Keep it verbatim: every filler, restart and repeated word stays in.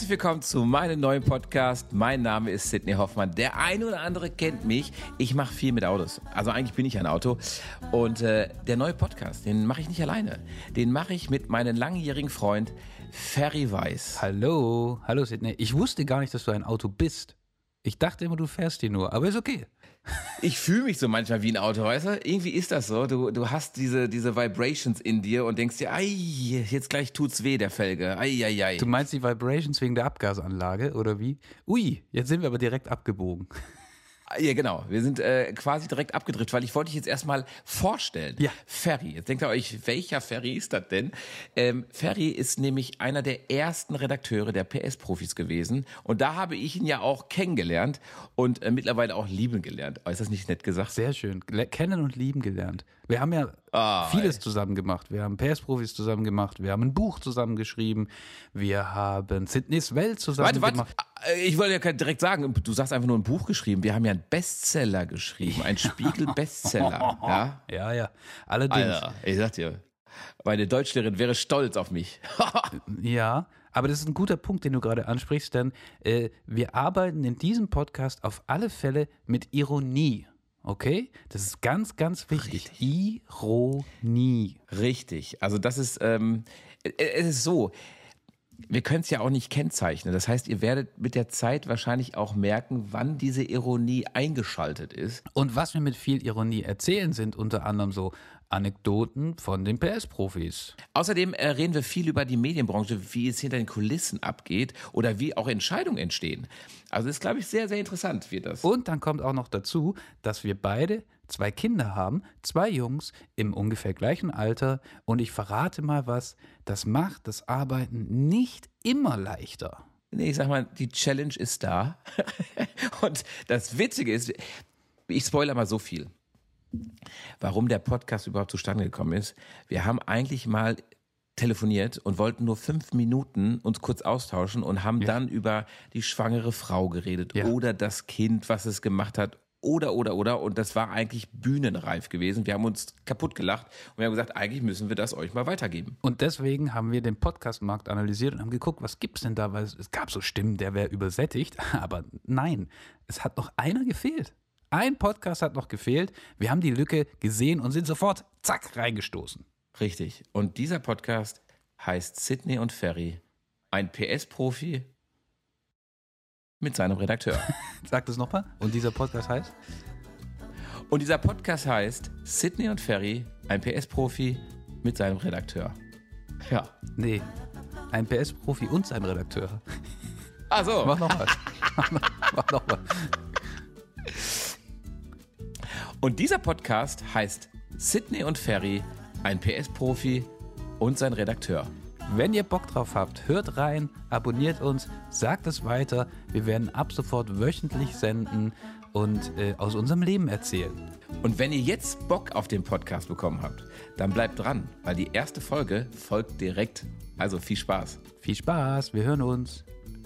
willkommen zu meinem neuen Podcast. Mein Name ist Sidney Hoffmann. Der eine oder andere kennt mich. Ich mache viel mit Autos. Also eigentlich bin ich ein Auto. Und äh, der neue Podcast, den mache ich nicht alleine. Den mache ich mit meinem langjährigen Freund Ferry Weiß. Hallo, hallo Sidney. Ich wusste gar nicht, dass du ein Auto bist. Ich dachte immer, du fährst hier nur, aber ist okay. Ich fühle mich so manchmal wie ein Auto, weißt du? Irgendwie ist das so. Du, du hast diese, diese Vibrations in dir und denkst dir, ei, jetzt gleich tut's weh, der Felge. Ei, ei, ei. Du meinst die Vibrations wegen der Abgasanlage, oder wie? Ui, jetzt sind wir aber direkt abgebogen. Ja, genau. Wir sind äh, quasi direkt abgedriftet, weil ich wollte dich jetzt erstmal vorstellen. Ja. Ferry. Jetzt denkt ihr euch, welcher Ferry ist das denn? Ähm, Ferry ist nämlich einer der ersten Redakteure der P S-Profis gewesen. Und da habe ich ihn ja auch kennengelernt und äh, mittlerweile auch lieben gelernt. Oh, ist das nicht nett gesagt? Sehr schön. Le- Kennen und lieben gelernt. Wir haben ja Ah, vieles ey. zusammen gemacht. Wir haben P S-Profis zusammen gemacht. Wir haben ein Buch zusammen geschrieben. Wir haben Sidneys Welt zusammen Warte, warte. gemacht. Äh, Ich wollte ja direkt sagen, du sagst einfach nur ein Buch geschrieben. Wir haben ja einen Bestseller geschrieben. Ein Spiegel-Bestseller. Ja? Ja, ja. Allerdings. Alter, ich sag dir, meine Deutschlehrerin wäre stolz auf mich. Ja, aber das ist ein guter Punkt, den du gerade ansprichst, denn äh, wir arbeiten in diesem Podcast auf alle Fälle mit Ironie. Okay? Das ist ganz, ganz wichtig. Ironie. Richtig. Also das ist, ähm, es ist so, wir können es ja auch nicht kennzeichnen. Das heißt, ihr werdet mit der Zeit wahrscheinlich auch merken, wann diese Ironie eingeschaltet ist. Und was wir mit viel Ironie erzählen, sind unter anderem so Anekdoten von den P S-Profis. Außerdem äh, reden wir viel über die Medienbranche, wie es hinter den Kulissen abgeht oder wie auch Entscheidungen entstehen. Also das ist, glaube ich, sehr, sehr interessant wird das. Und dann kommt auch noch dazu, dass wir beide zwei Kinder haben, zwei Jungs im ungefähr gleichen Alter. Und ich verrate mal was, das macht das Arbeiten nicht immer leichter. Nee, ich sag mal, die Challenge ist da. Und das Witzige ist, ich spoilere mal so viel. Warum der Podcast überhaupt zustande gekommen ist. Wir haben eigentlich mal telefoniert und wollten nur fünf Minuten uns kurz austauschen und haben Ja. dann über die schwangere Frau geredet Ja. oder das Kind, was es gemacht hat. Oder, oder, oder. Und das war eigentlich bühnenreif gewesen. Wir haben uns kaputt gelacht und wir haben gesagt, eigentlich müssen wir das euch mal weitergeben. Und deswegen haben wir den Podcast-Markt analysiert und haben geguckt, was gibt's denn da, weil es, es gab so Stimmen, der wäre übersättigt, aber nein, es hat noch einer gefehlt. Ein Podcast hat noch gefehlt. Wir haben die Lücke gesehen und sind sofort, zack, reingestoßen. Richtig. Und dieser Podcast heißt Sidney und Ferry, ein P S-Profi mit seinem Redakteur. Sag das nochmal. Und dieser Podcast heißt? Und dieser Podcast heißt Sidney und Ferry, ein P S-Profi mit seinem Redakteur. Ja. Nee, ein P S-Profi und sein Redakteur. Ach so. Mach nochmal. Mach nochmal. Und dieser Podcast heißt Sidney und Ferry, ein P S-Profi und sein Redakteur. Wenn ihr Bock drauf habt, hört rein, abonniert uns, sagt es weiter. Wir werden ab sofort wöchentlich senden und äh, aus unserem Leben erzählen. Und wenn ihr jetzt Bock auf den Podcast bekommen habt, dann bleibt dran, weil die erste Folge folgt direkt. Also viel Spaß. Viel Spaß, wir hören uns.